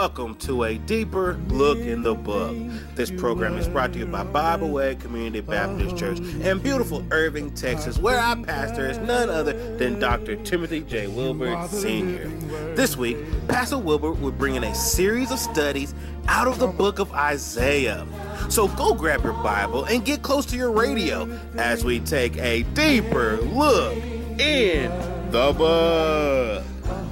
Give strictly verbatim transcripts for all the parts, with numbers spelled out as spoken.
welcome to a deeper look in the book. This program is brought to you by Bible Way Community Baptist Church in beautiful Irving, Texas, where our pastor is none other than Doctor Timothy J. Wilbert, Senior This week, Pastor Wilbert will bring in a series of studies out of the book of Isaiah. So go grab your Bible and get close to your radio as we take a deeper look in the book.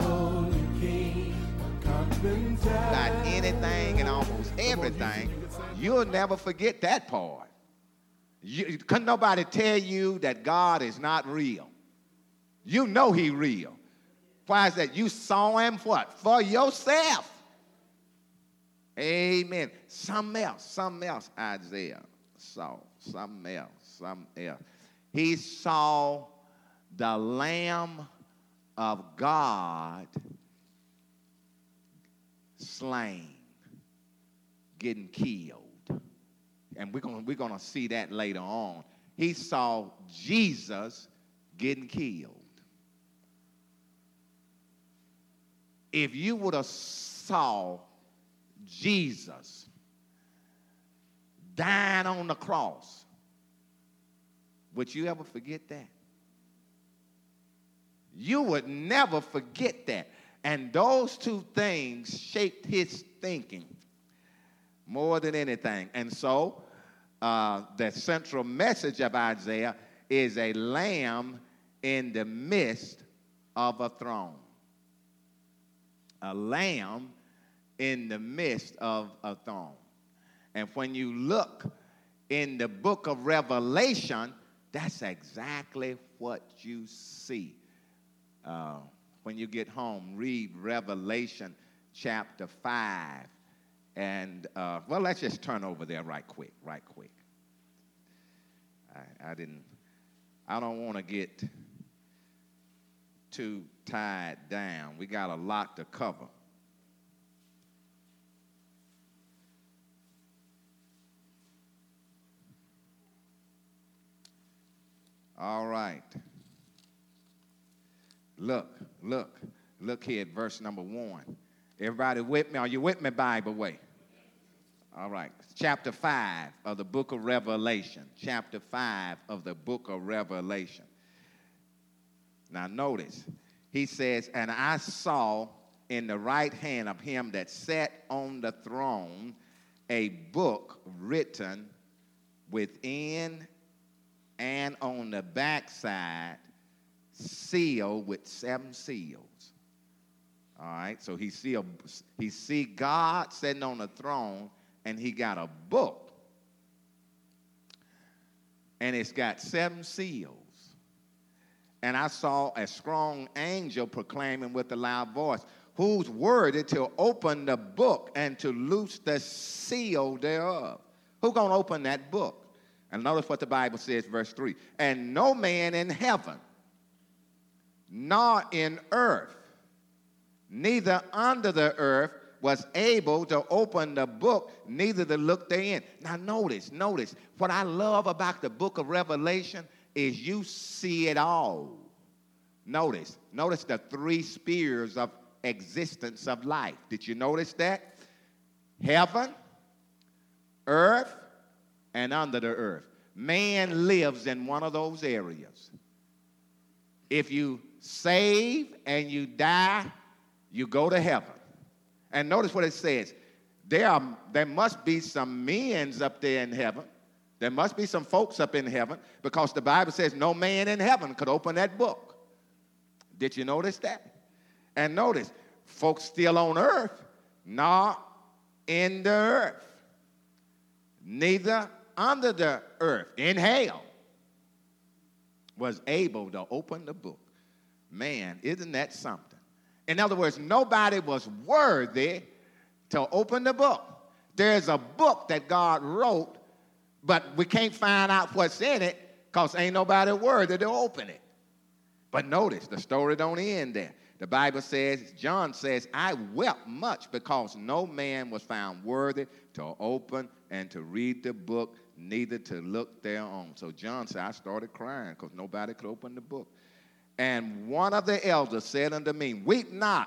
About anything and almost everything, you'll never forget that part. You, couldn't nobody tell you that God is not real. You know He's real. Why is that? You saw Him what? For yourself. Amen. Something else, something else Isaiah saw. Something else, something else. He saw the Lamb of God slain, getting killed. And we're going we're gonna see that later on. He saw Jesus getting killed. If you would have saw Jesus dying on the cross, would you ever forget that? You would never forget that. And those two things shaped his thinking more than anything. And so uh, the central message of Isaiah is a lamb in the midst of a throne. A lamb in the midst of a throne. And when you look in the book of Revelation, that's exactly what you see. Uh, when you get home, read Revelation chapter five. And, uh, well, let's just turn over there right quick, right quick. I, I didn't, I don't want to get too tied down. We got a lot to cover. All right. Look, look, look here at verse number one. Everybody with me? Are you with me, Bible Way? All right. Chapter five of the book of Revelation. Chapter five of the book of Revelation. Now notice, he says, and I saw in the right hand of him that sat on the throne a book written within and on the backside, sealed with seven seals. All right, so he see, a, he see God sitting on the throne, and he got a book, and it's got seven seals. And I saw a strong angel proclaiming with a loud voice, who's worthy to open the book and to loose the seal thereof? Who's going to open that book? And notice what the Bible says, verse three. And no man in heaven, nor in earth, neither under the earth, was able to open the book, neither to look therein. Now notice, notice, what I love about the book of Revelation is you see it all. Notice, notice the three spheres of existence of life. Did you notice that? Heaven, earth, and under the earth. Man lives in one of those areas. If you save and you die, you go to heaven. And notice what it says. There, are, there must be some men's up there in heaven. There must be some folks up in heaven, because the Bible says no man in heaven could open that book. Did you notice that? And notice, folks still on earth, not in the earth, neither under the earth, in hell, was able to open the book. Man, isn't that something? In other words, nobody was worthy to open the book. There's a book that God wrote, but we can't find out what's in it because ain't nobody worthy to open it. But notice, the story don't end there. The Bible says, John says, I wept much because no man was found worthy to open and to read the book, neither to look thereon. So John said, I started crying because nobody could open the book. And one of the elders said unto me, weep not.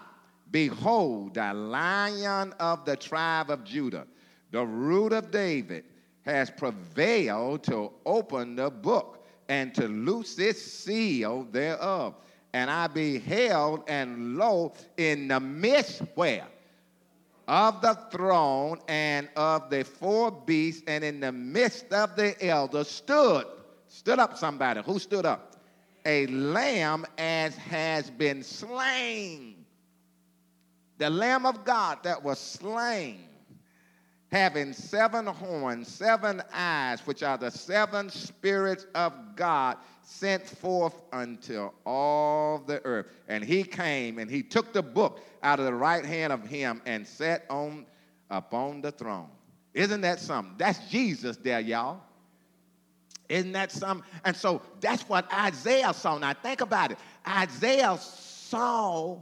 Behold, the Lion of the tribe of Judah, the Root of David, has prevailed to open the book and to loose its seal thereof. And I beheld, and lo, in the midst, where? Of the throne and of the four beasts, and in the midst of the elders stood, stood up somebody. Who stood up? A lamb as has been slain. The Lamb of God that was slain, having seven horns, seven eyes, which are the seven spirits of God, sent forth unto all the earth. And he came and he took the book out of the right hand of him and sat on upon the throne. Isn't that something? That's Jesus there, y'all. Isn't that something? And so that's what Isaiah saw. Now think about it. Isaiah saw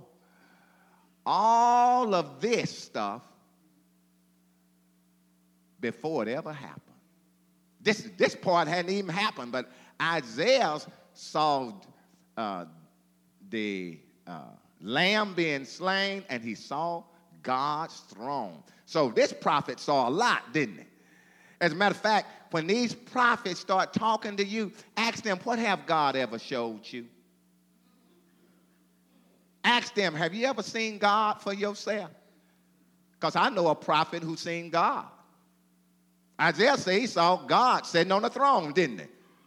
all of this stuff before it ever happened. This, this part hadn't even happened, but Isaiah saw uh, the uh, lamb being slain, and he saw God's throne. So this prophet saw a lot, didn't he? As a matter of fact, when these prophets start talking to you, ask them, what have God ever showed you? Ask them, have you ever seen God for yourself? Because I know a prophet who's seen God. Isaiah said he saw God sitting on the throne, didn't he?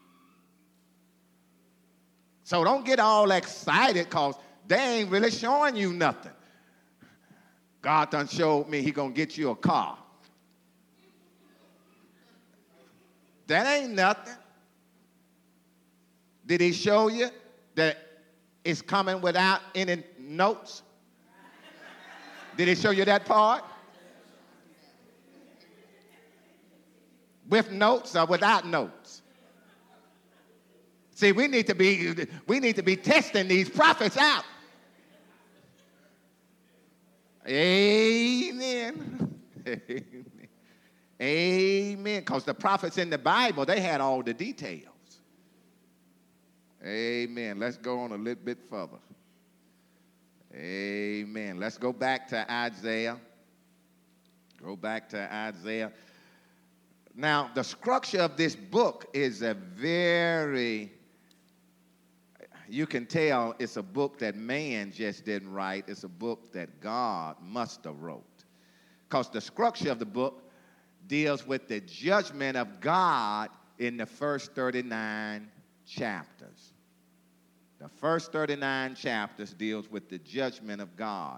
So don't get all excited because they ain't really showing you nothing. God done showed me he gonna get you a car. That ain't nothing. Did he show you that it's coming without any notes? Did he show you that part? With notes or without notes? See, we need to be we need to be testing these prophets out. Amen. Amen. Amen. Because the prophets in the Bible, they had all the details. Amen. Let's go on a little bit further. Amen. Let's go back to Isaiah. Go back to Isaiah. Now, the structure of this book is a very, you can tell it's a book that man just didn't write. It's a book that God must have wrote. Because the structure of the book deals with the judgment of God in the first thirty-nine chapters. The first thirty-nine chapters deals with the judgment of God.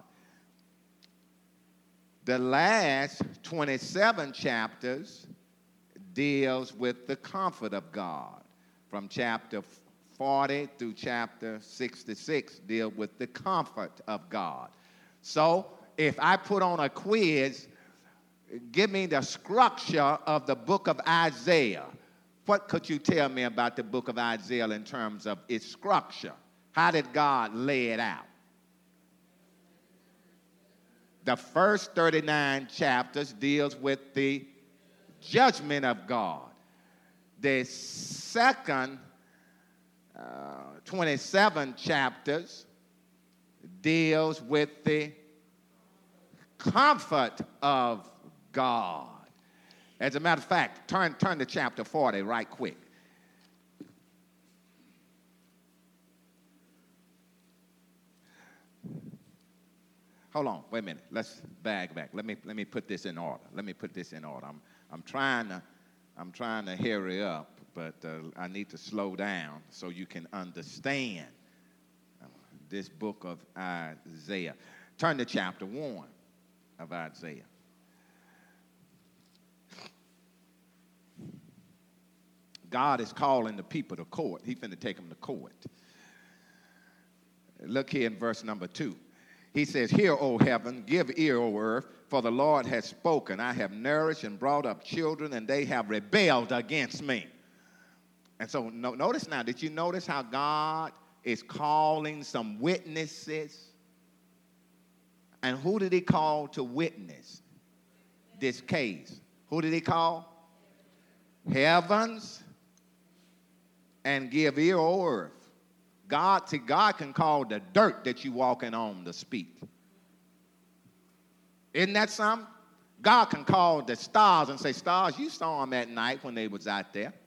The last twenty-seven chapters deals with the comfort of God. From chapter forty through chapter sixty-six deal with the comfort of God. So if I put on a quiz, give me the structure of the book of Isaiah. What could you tell me about the book of Isaiah in terms of its structure? How did God lay it out? The first thirty-nine chapters deals with the judgment of God. The second uh, twenty-seven chapters deals with the comfort of God. As a matter of fact, turn, turn to chapter forty right quick. Hold on, wait a minute. Let's bag back. Let me let me put this in order. Let me put this in order. I'm I'm trying to I'm trying to hurry up, but uh, I need to slow down so you can understand this book of Isaiah. Turn to chapter one of Isaiah. God is calling the people to court. He's finna take them to court. Look here in verse number two. He says, "Hear, O heaven, give ear, O earth, for the Lord has spoken. I have nourished and brought up children, and they have rebelled against me." And so no, notice now, did you notice how God is calling some witnesses? And who did he call to witness this case? Who did he call? Heavens and give ear, O earth. God, see, God can call the dirt that you walking on to speak. Isn't that something? God can call the stars and say, stars, you saw them at night when they was out there.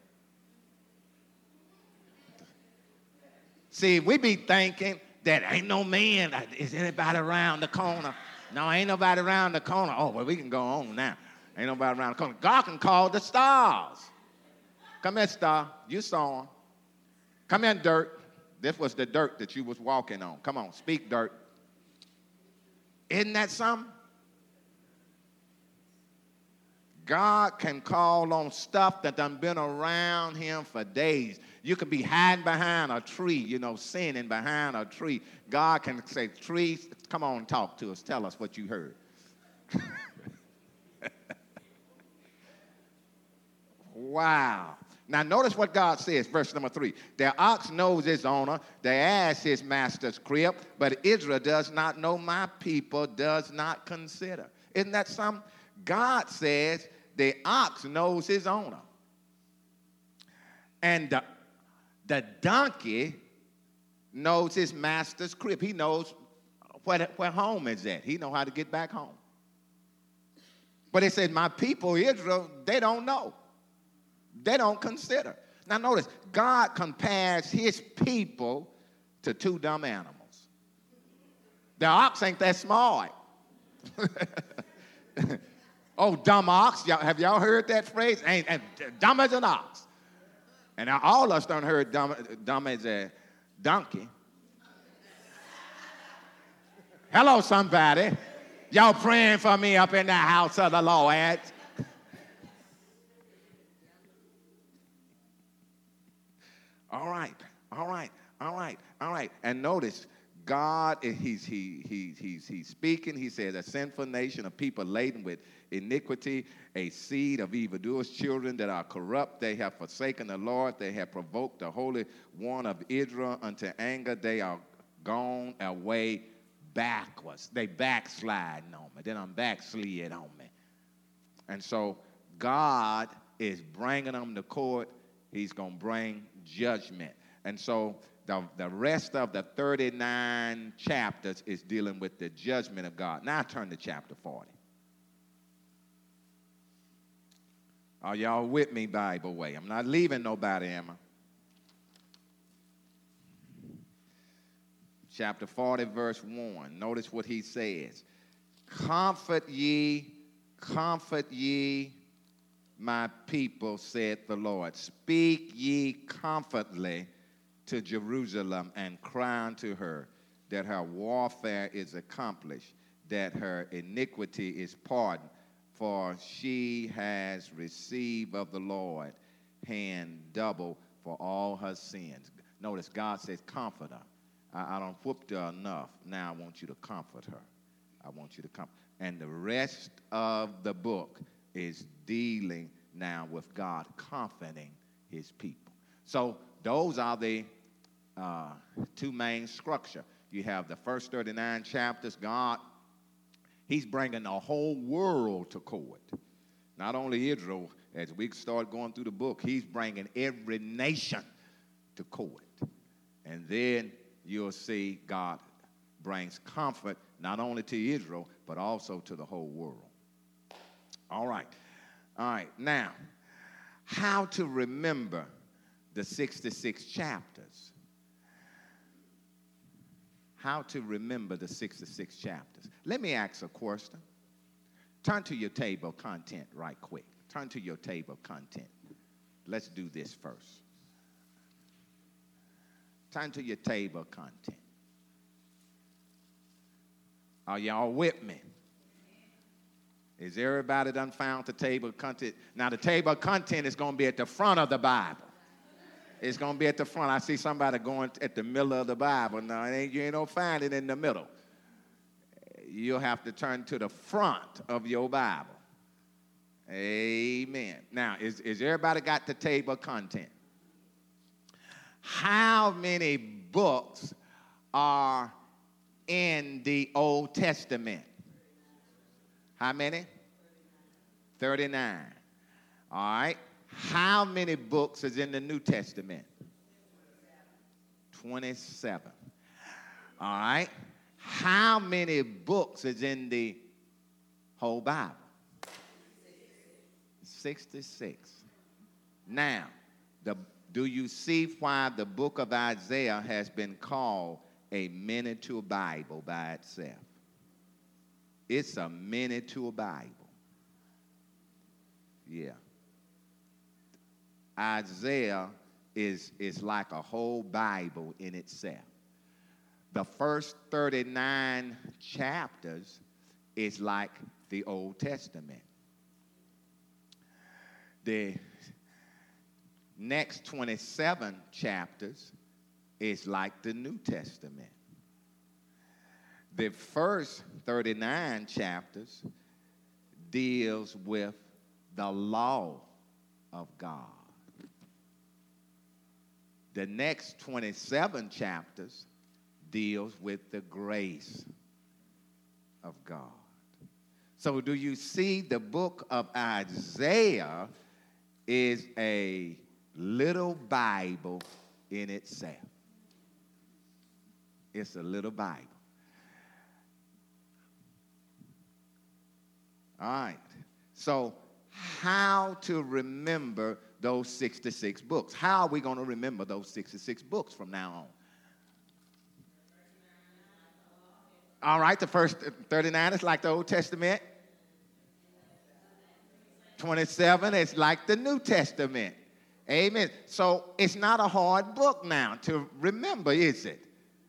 See, we be thinking that ain't no man, is anybody around the corner? No, ain't nobody around the corner. Oh, well, we can go on now. Ain't nobody around the corner. God can call the stars. Come here, star. You saw them. Come here, dirt. This was the dirt that you was walking on. Come on, speak, dirt. Isn't that something? God can call on stuff that done been around him for days. You could be hiding behind a tree, you know, sinning behind a tree. God can say, trees, come on, talk to us. Tell us what you heard. Wow. Now notice what God says, verse number three. Their ox knows his owner, their ass his master's crib, but Israel does not know, my people does not consider. Isn't that something? God says the ox knows his owner. And the, the donkey knows his master's crib. He knows where, where home is at. He knows how to get back home. But it says, my people, Israel, they don't know. They don't consider. Now notice, God compares his people to two dumb animals. The ox ain't that smart. Oh, dumb ox. Y'all, have y'all heard that phrase? Ain't, ain't dumb as an ox. And now all of us done heard dumb, dumb as a donkey. Hello, somebody. Y'all praying for me up in the house of the Lord. All right, all right, all right, all right. And notice, God, he's, he, he, he's, he's speaking. He says, a sinful nation, a people laden with iniquity, a seed of evildoers, children that are corrupt. They have forsaken the Lord. They have provoked the Holy One of Israel unto anger. They are gone away backwards. They backsliding on me. Then I'm backslid on me. And so God is bringing them to court. He's going to bring judgment. And so the, the rest of the thirty-nine chapters is dealing with the judgment of God. Now turn to chapter forty. Are y'all with me, Bible way? I'm not leaving nobody, am I? Chapter forty, verse one. Notice what he says. Comfort ye, comfort ye, my people, saith the Lord. Speak ye comfortably to Jerusalem and cry unto her that her warfare is accomplished, that her iniquity is pardoned, for she has received of the Lord hand double for all her sins. Notice God says, comfort her. I, I don't whooped her enough. Now I want you to comfort her. I want you to comfort. And the rest of the book is dealing now with God comforting his people. So those are the uh, two main structure. You have the first thirty-nine chapters. God, he's bringing the whole world to court. Not only Israel, as we start going through the book, he's bringing every nation to court. And then you'll see God brings comfort not only to Israel, but also to the whole world. All right. All right. Now, how to remember the sixty-six chapters. How to remember the sixty-six chapters. Let me ask a question. Turn to your table of content right quick. Turn to your table of content. Let's do this first. Turn to your table of content. Are y'all with me? Is everybody done found the table of content? Now, the table of content is going to be at the front of the Bible. It's going to be at the front. I see somebody going at the middle of the Bible. Now, it ain't, you ain't going to find it in the middle. You'll have to turn to the front of your Bible. Amen. Now, is, is everybody got the table of content? How many books are in the Old Testament? How many? thirty-nine. All right. How many books is in the New Testament? Whole Bible. sixty-six. Now, the, do you see why the book of Isaiah has been called a miniature Bible by itself? It's a miniature Bible. Yeah. Isaiah is, is like a whole Bible in itself. The first thirty-nine chapters is like the Old Testament. The next twenty-seven chapters is like the New Testament. The first thirty-nine chapters deals with the law of God. The next twenty-seven chapters deals with the grace of God. So do you see the book of Isaiah is a little Bible in itself? It's a little Bible. All right. So how to remember those sixty-six books? How are we going to remember those sixty-six books from now on? All right, the first thirty-nine is like the Old Testament. twenty-seven is like the New Testament. Amen. So it's not a hard book now to remember, is it?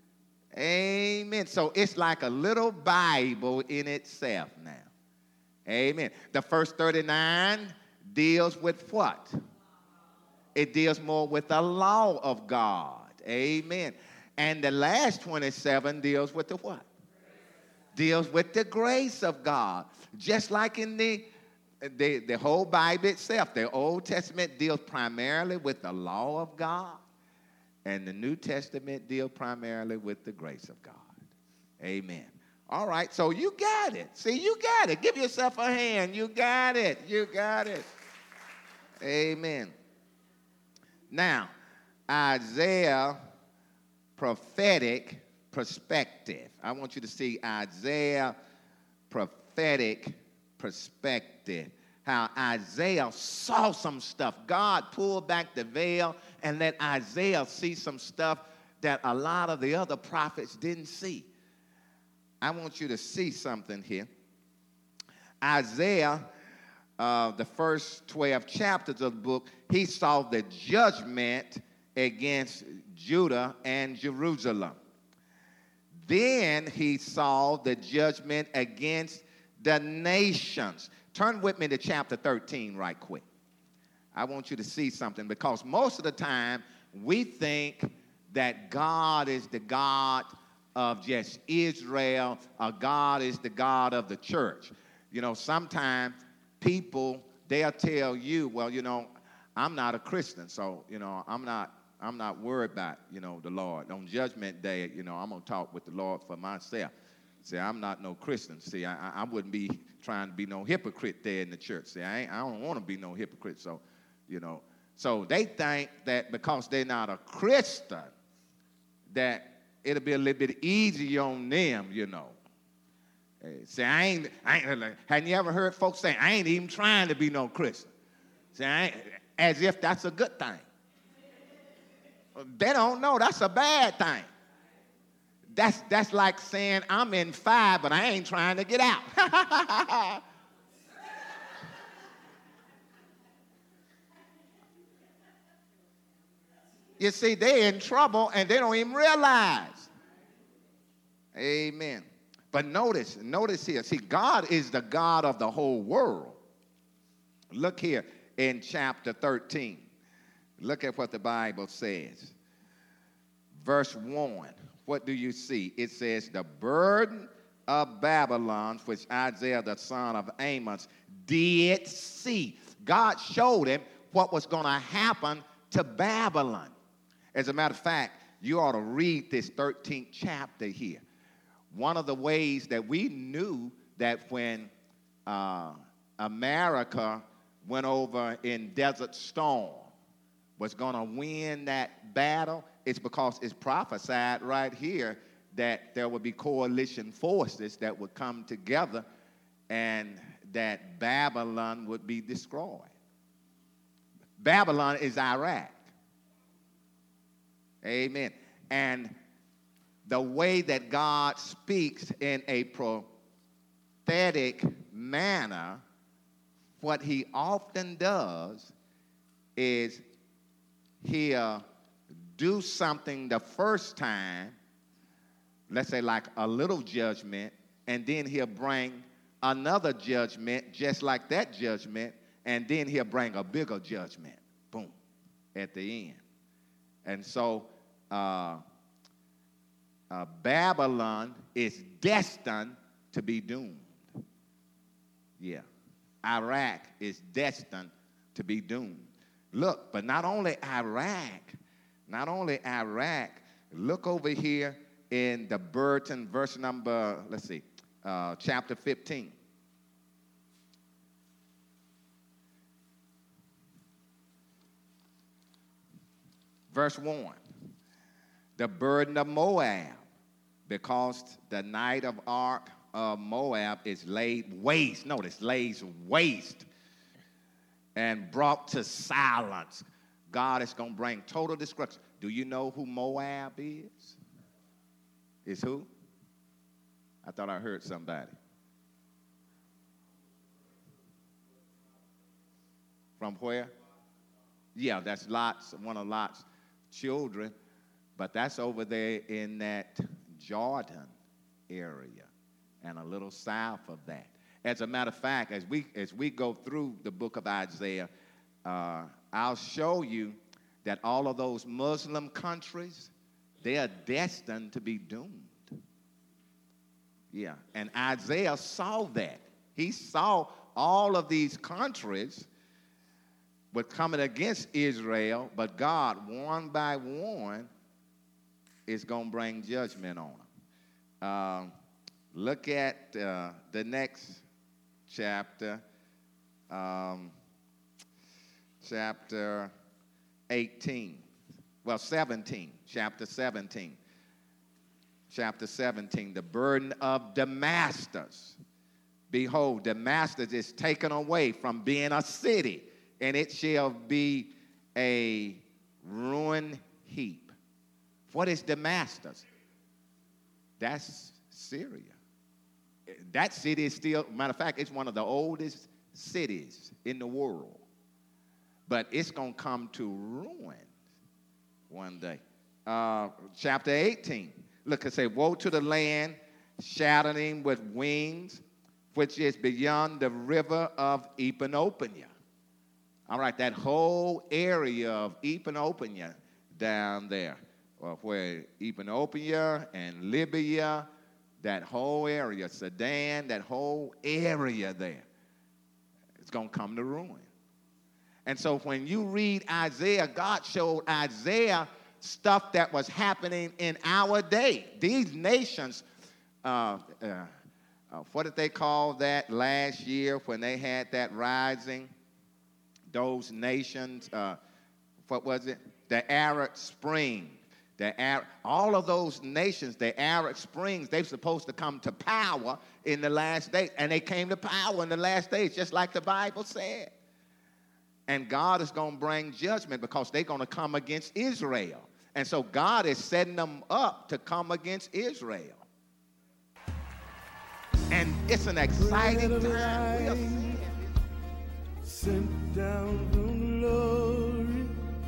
Amen. So it's like a little Bible in itself now. Amen. The first thirty-nine deals with what? It deals more with the law of God. Amen. And the last twenty-seven deals with the what? Deals with the grace of God. Just like in the, the, the whole Bible itself, the Old Testament deals primarily with the law of God, and the New Testament deals primarily with the grace of God. Amen. All right, so you got it. See, you got it. Give yourself a hand. You got it. You got it. Amen. Now, Isaiah prophetic perspective. I want you to see Isaiah prophetic perspective. How Isaiah saw some stuff. God pulled back the veil and let Isaiah see some stuff that a lot of the other prophets didn't see. I want you to see something here. Isaiah, uh, the first twelve chapters of the book, he saw the judgment against Judah and Jerusalem. Then he saw the judgment against the nations. Turn with me to chapter thirteen right quick. I want you to see something, because most of the time we think that God is the God of just Israel, or God is the God of the church. You know, sometimes people, they'll tell you, well, you know, I'm not a Christian, so, you know, I'm not I'm not worried about, you know, the Lord. On Judgment Day, you know, I'm going to talk with the Lord for myself. See, I'm not no Christian. See, I, I wouldn't be trying to be no hypocrite there in the church. See, I, ain't, I don't want to be no hypocrite. So, you know, so they think that because they're not a Christian, that it'll be a little bit easier on them, you know. Hey, see, I ain't, I ain't, like, hadn't you ever heard folks say, I ain't even trying to be no Christian? See, I ain't, as if that's a good thing. They don't know that's a bad thing. That's, that's like saying I'm in five, but I ain't trying to get out. You see, they're in trouble and they don't even realize. Amen. But notice, notice here. See, God is the God of the whole world. Look here in chapter thirteen. Look at what the Bible says. Verse one. What do you see? It says, the burden of Babylon, which Isaiah the son of Amos did see. God showed him what was going to happen to Babylon. As a matter of fact, you ought to read this thirteenth chapter here. One of the ways that we knew that when uh, America went over in Desert Storm was going to win that battle, it's because it's prophesied right here that there would be coalition forces that would come together and that Babylon would be destroyed. Babylon is Iraq. Amen. And the way that God speaks in a prophetic manner, what he often does is he'll do something the first time, let's say like a little judgment, and then he'll bring another judgment just like that judgment, and then he'll bring a bigger judgment, boom, at the end. And so uh, uh, Babylon is destined to be doomed. Yeah. Iraq is destined to be doomed. Look, but not only Iraq, not only Iraq, look over here in the Burton, verse number, let's see, uh, chapter fifteen. Verse one, the burden of Moab, because the night of Ark of Moab is laid waste. Notice, lays waste and brought to silence. God is going to bring total destruction. Do you know who Moab is? Is who? I thought I heard somebody. From where? Yeah, that's Lot's, one of Lot's children, but that's over there in that Jordan area and a little south of that. As a matter of fact, as we as we go through the book of Isaiah, uh, I'll show you that all of those Muslim countries, they are destined to be doomed. Yeah, and Isaiah saw that. He saw all of these countries were coming against Israel, but God, one by one, is going to bring judgment on them. Um, look at uh, the next chapter, um, chapter eighteen. Well, seventeen, chapter seventeen. Chapter seventeen, the burden of Damascus. Behold, Damascus is taken away from being a city, and it shall be a ruined heap. What is Damascus? That's Syria. That city is still, matter of fact, it's one of the oldest cities in the world. But it's going to come to ruin one day. Uh, chapter eighteen. Look, it say, woe to the land shattering with wings, which is beyond the river of Ethiopia. All right, that whole area of Ethiopia down there, uh, where Ethiopia and Libya, that whole area, Sudan, that whole area there, it's going to come to ruin. And so when you read Isaiah, God showed Isaiah stuff that was happening in our day. These nations, uh, uh, uh, what did they call that last year when they had that rising? Those nations, uh, what was it? The Arab Spring. The Arab, all of those nations, the Arab Springs, they're supposed to come to power in the last days. And they came to power in the last days, just like the Bible said. And God is going to bring judgment because they're going to come against Israel. And so God is setting them up to come against Israel. And it's an exciting time. We are seeing it. Sent down from glory.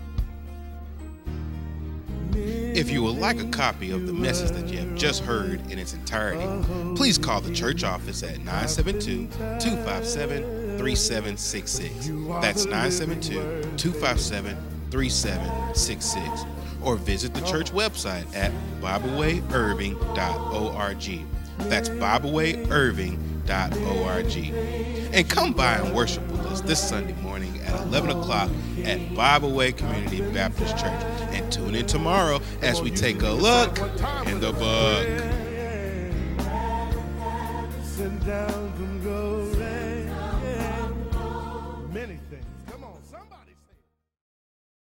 If you would like a copy of the message that you have just heard in its entirety, please call the church office at nine seven two, two five seven, three seven six six. That's nine seven two, two five seven, three seven six six. Or visit the church website at bible way irving dot org. That's bible way irving dot org. And come by and worship with us this Sunday morning at eleven o'clock at Bible Way Community Baptist Church. And tune in tomorrow as we take a look in the book. Send down